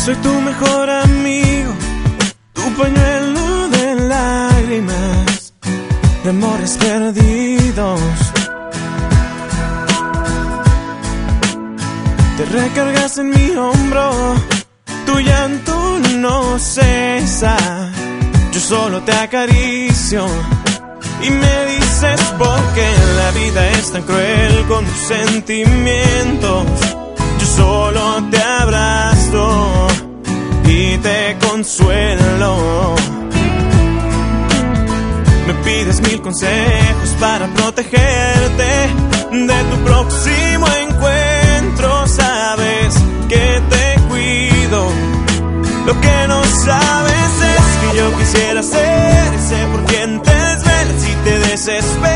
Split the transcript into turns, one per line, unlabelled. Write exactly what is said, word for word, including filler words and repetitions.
Soy tu mejor amigo, tu pañuelo de lágrimas, de amores perdidos. Te recargas en mi hombro, tu llanto no cesa. Yo solo te acaricio y me dices por qué la vida es tan cruel con tus sentimientos. Yo solo te abrazo y te consuelo. Me pides mil consejos para protegerte de tu próximo encuentro. Sabes que te cuido. Lo que no sabes es que yo quisiera ser ese por quien te desvelas y te desesperas.